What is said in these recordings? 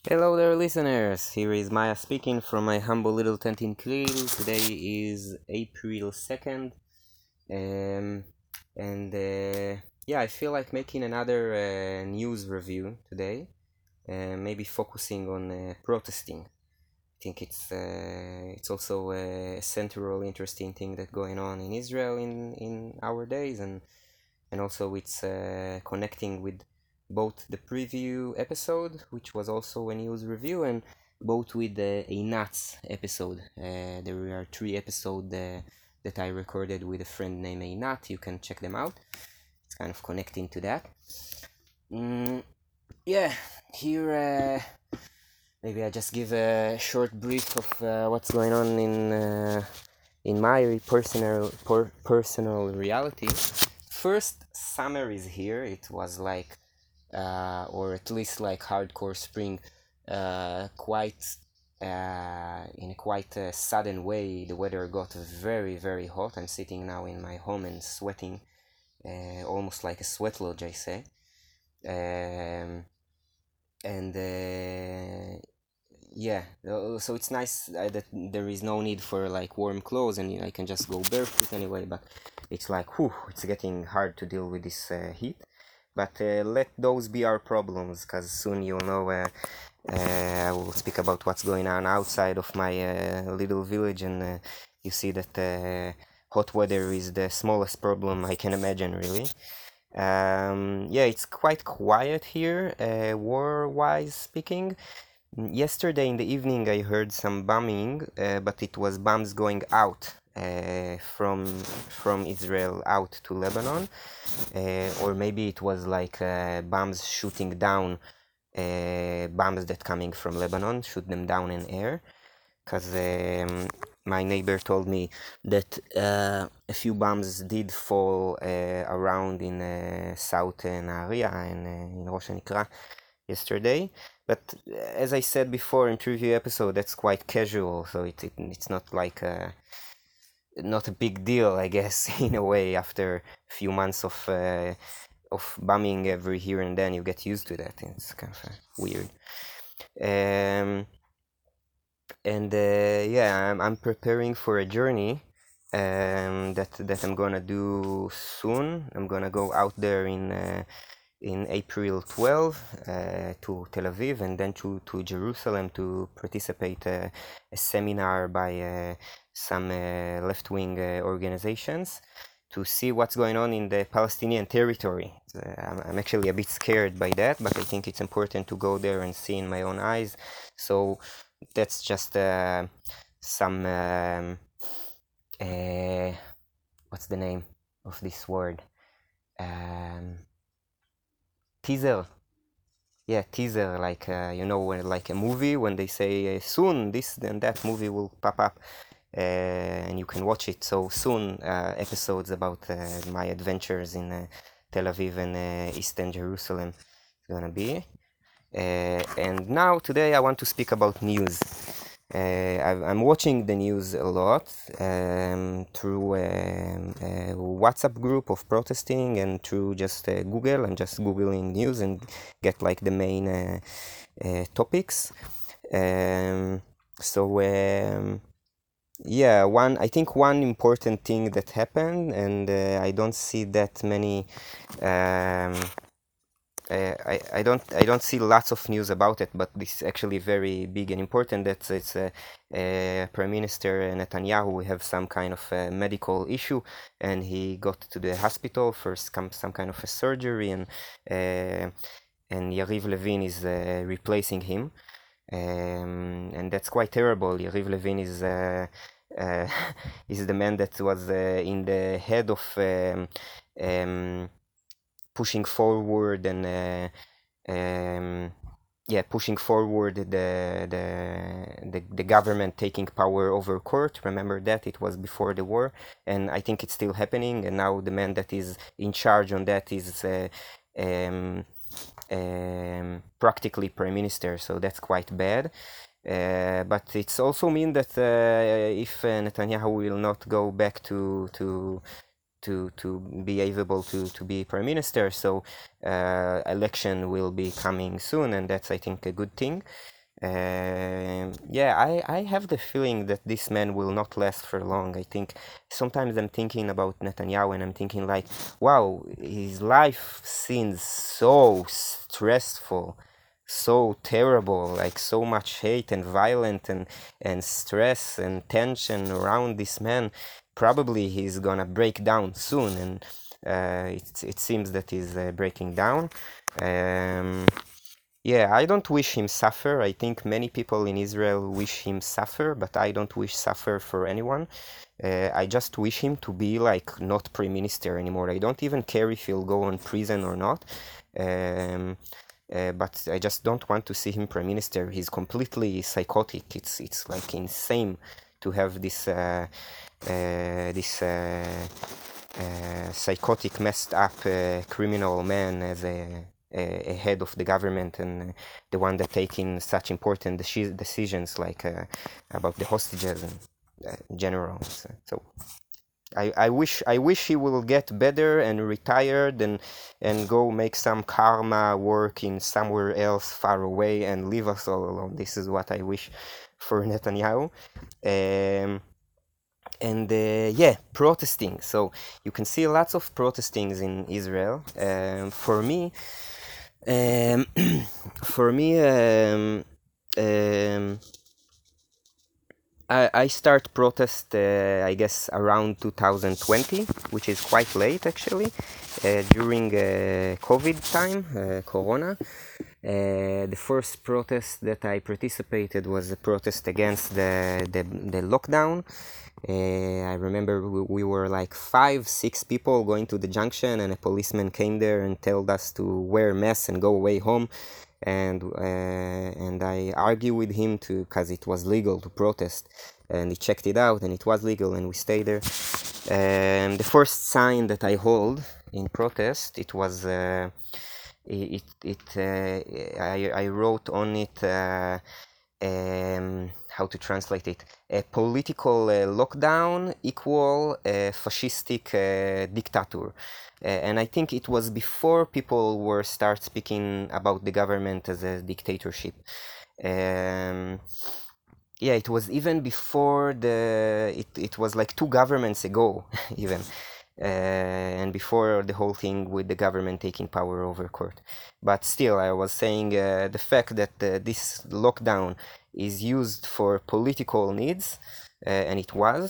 Hello there, listeners. Here is Maya speaking from my humble little tent in Krill. Today is April 2nd, um, and I feel like making another news review today, maybe focusing on protesting. I think it's also a central interesting thing that going on in Israel in our days, and also it's connecting with both the preview episode, which was also a news review, and both with the Einat's episode. There are three episodes that I recorded with a friend named Einat. You can check them out. It's kind of connecting to that. Mm, yeah, here maybe I just give a short brief of what's going on in my personal reality. First summer is here. It was like or at least like hardcore spring, quite in a quite sudden way. The weather got very hot. I'm sitting now in my home and sweating, almost like a sweat lodge, I say. And so it's nice that there is no need for like warm clothes, and I can just go barefoot anyway. But it's like, whew, it's getting hard to deal with this heat. But let those be our problems, because soon you'll know. I will speak about what's going on outside of my little village, and you see that hot weather is the smallest problem I can imagine, really. It's quite quiet here, war-wise speaking. Yesterday in the evening, I heard some bombing, but it was bombs going out from Israel out to Lebanon, or maybe it was like bombs shooting down bombs that coming from Lebanon, shoot them down in air. Because my neighbor told me that a few bombs did fall around in South Nahariya and in Rosh Hanikra yesterday. But as I said before in previous episode, that's quite casual, so it's not like not a big deal, I guess, in a way. After a few months of bombing every here and then, you get used to that. It's kind of weird. I'm preparing for a journey that I'm gonna do soon. I'm gonna go out there in April 12 to Tel Aviv, and then to Jerusalem to participate a seminar by some left-wing organizations to see what's going on in the Palestinian territory. I'm actually a bit scared by that, but I think it's important to go there and see in my own eyes. So that's just some what's the name of this word? Teaser. Yeah, teaser, like like a movie when they say soon this and that movie will pop up, and you can watch it. So soon, episodes about my adventures in Tel Aviv and Eastern Jerusalem is gonna be. And now today I want to speak about news. I'm watching the news a lot through a WhatsApp group of protesting, and through just Google. I'm just Googling news and get like the main topics. I think one important thing that happened, and I don't see that many. I don't see lots of news about it, but this is actually very big and important. That it's Prime Minister Netanyahu have some kind of medical issue, and he got to the hospital for some kind of a surgery, and Yariv Levin is replacing him, and that's quite terrible. Yariv Levin is is the man that was in the head of pushing forward and pushing forward the government taking power over court. Remember that it was before the war, and I think it's still happening. And now the man that is in charge on that is practically prime minister, so that's quite bad. But it's also mean that if Netanyahu will not go back to be able to be prime minister, so election will be coming soon, and that's, I think, a good thing. Yeah, I have the feeling that this man will not last for long. I think sometimes I'm thinking about Netanyahu and I'm thinking like, wow, his life seems so stressful, so terrible, like so much hate and violent and stress and tension around this man. Probably he's gonna break down soon, and it seems that he's breaking down. Um, yeah, I don't wish him suffer. I think many people in Israel wish him suffer, but I don't wish suffer for anyone. I just wish him to be like not prime minister anymore. I don't even care if he'll go on prison or not. Um, but I just don't want to see him prime minister. He's completely psychotic. It's like insane to have this psychotic, messed up criminal man as a head of the government and the one that taking such important decisions like about the hostages and in general. So I wish he will get better and retired and go make some karma work in somewhere else far away and leave us all alone. This is what I wish for Netanyahu. And yeah, protesting. So you can see lots of protestings in Israel. For me, um, for me, I start protest, I guess, around 2020, which is quite late actually, during COVID time, Corona. The first protest that I participated was a protest against the lockdown. I remember we were like 5, 6 people going to the junction, and a policeman came there and told us to wear masks and go away home. And I argued with him because it was legal to protest, and he checked it out, and it was legal, and we stayed there. And the first sign that I hold in protest, it was I wrote on it. How to translate it? A political lockdown equal fascistic dictator. And I think it was before people were start speaking about the government as a dictatorship. Um, yeah, it was even before it was like 2 governments ago, even. And before the whole thing with the government taking power over court. But still, I was saying the fact that this lockdown is used for political needs, and it was.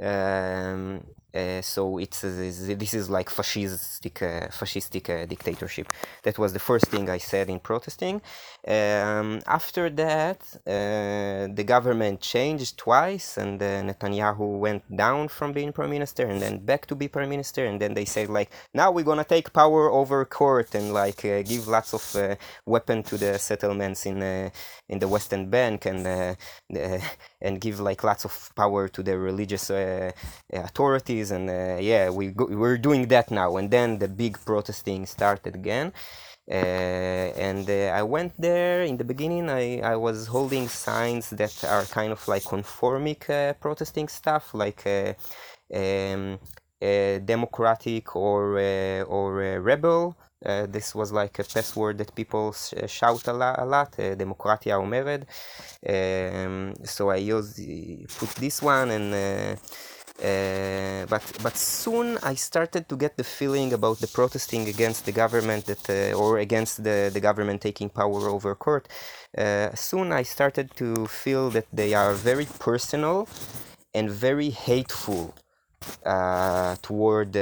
So this is like fascistic dictatorship. That was the first thing I said in protesting. After that, the government changed twice, and Netanyahu went down from being prime minister and then back to be prime minister. And then they said like, now we're gonna take power over court and like give lots of weapon to the settlements in the Western Bank and give like lots of power to the religious authorities. And yeah, we're doing that now. And then the big protesting started again. And I went there. In the beginning, I was holding signs that are kind of like conformic protesting stuff, like um, democratic or rebel. This was like a password that people shout a lot, Demokratia Omered. So I put this one, and but soon I started to get the feeling about the protesting against the government or against the government taking power over court. Soon I started to feel that they are very personal and very hateful toward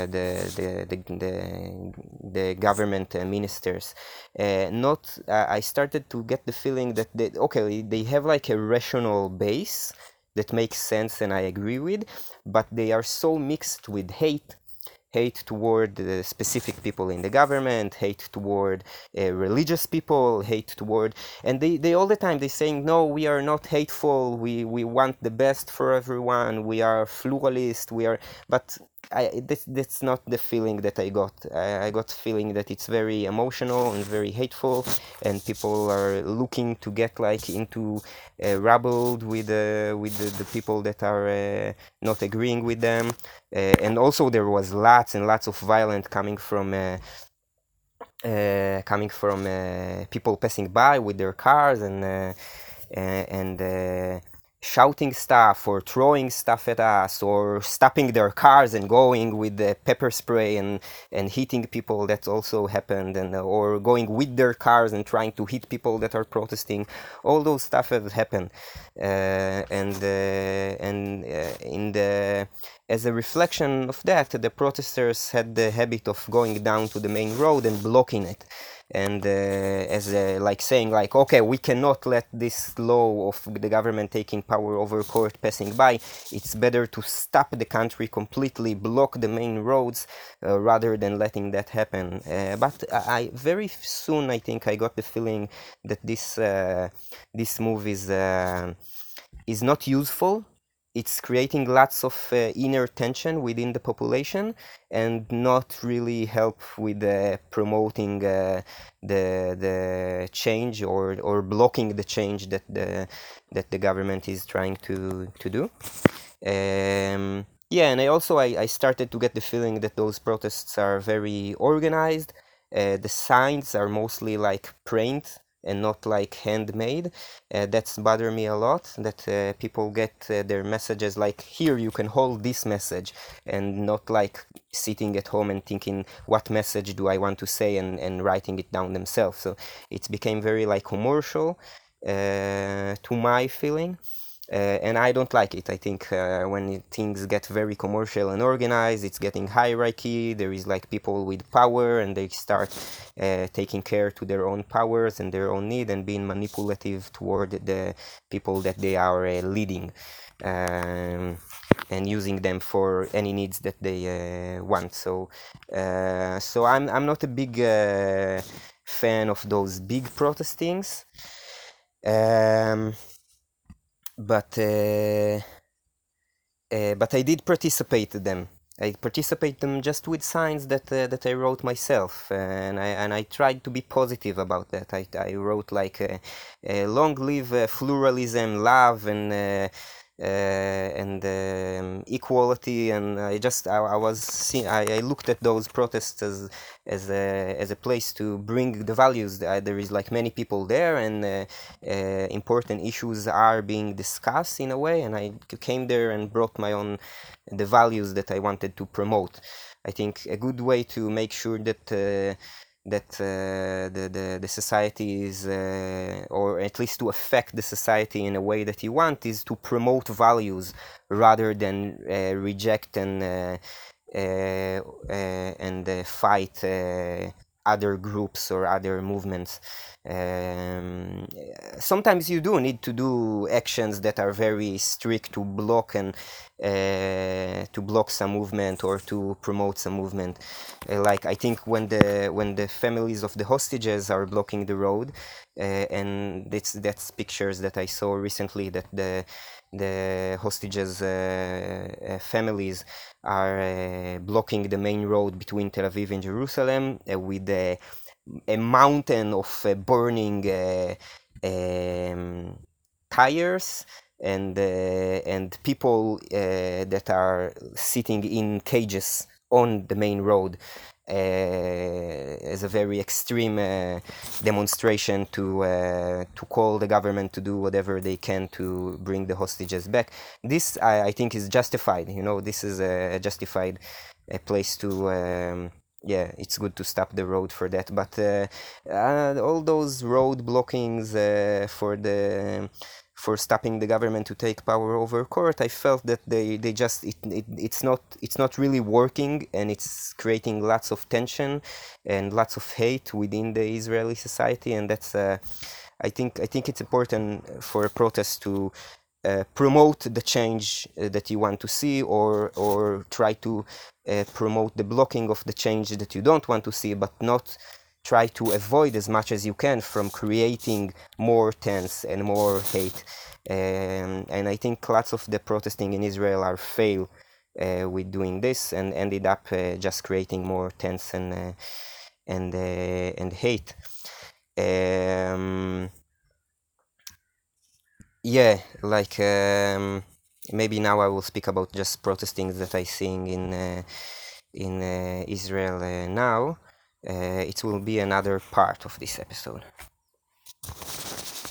the government ministers. Not I started to get the feeling that they have like a rational base that makes sense and I agree with, but they are so mixed with hate toward the specific people in the government, hate toward religious people, hate toward, and they all the time they saying, no, we are not hateful, we want the best for everyone, we are pluralist, but that's not the feeling that I got. I got feeling that it's very emotional and very hateful, and people are looking to get like into rabbled with the people that are not agreeing with them. And also there was lots and lots of violence coming from coming from people passing by with their cars and shouting stuff or throwing stuff at us or stopping their cars and going with the pepper spray and hitting people. That also happened, and or going with their cars and trying to hit people that are protesting. All those stuff has happened, in the as a reflection of that, the protesters had the habit of going down to the main road and blocking it, and as like saying like, okay, we cannot let this law of the government taking power over court passing by. It's better to stop the country completely, block the main roads, rather than letting that happen. But I very soon, I think, I got the feeling that this move is not useful. It's creating lots of inner tension within the population and not really help with promoting the change or blocking the change that the government is trying to do. Yeah, and I started to get the feeling that those protests are very organized. The signs are mostly like print and not like handmade. That's bothered me a lot, that people get their messages like, here you can hold this message, and not like sitting at home and thinking, what message do I want to say, and writing it down themselves. So it became very like commercial, to my feeling. And I don't like it. I think when things get very commercial and organized, it's getting hierarchy. There is like people with power, and they start taking care to their own powers and their own need, and being manipulative toward the people that they are leading, and using them for any needs that they want. So I'm not a big fan of those big protestings. But I did participate in them. I participate them just with signs that I wrote myself, and I tried to be positive about that. I wrote like long live pluralism, love, and equality, and I looked at those protests as a place to bring the values. There is like many people there, and important issues are being discussed in a way, and I came there and brought my own the values that I wanted to promote. I think a good way to make sure that the society is, or at least to affect the society in a way that you want, is to promote values rather than reject and fight other groups or other movements. Sometimes you do need to do actions that are very strict to block and to block some movement or to promote some movement. Like I think when the families of the hostages are blocking the road, and that's pictures that I saw recently, that the hostages families are blocking the main road between Tel Aviv and Jerusalem with a mountain of burning tires, and people that are sitting in cages on the main road, as a very extreme demonstration to call the government to do whatever they can to bring the hostages back. This I think is justified. This is a justified place to. Yeah, it's good to stop the road for that, but all those road blockings for stopping the government to take power over court, I felt that they just it's not really working, and it's creating lots of tension and lots of hate within the Israeli society, and that's I think it's important for a protest to promote the change that you want to see, or try to promote the blocking of the change that you don't want to see, but not try to avoid as much as you can from creating more tense and more hate. And I think lots of the protesting in Israel are fail with doing this, and ended up just creating more tense and hate. Yeah, like maybe now I will speak about just protesting that I seeing in Israel now. it will be another part of this episode.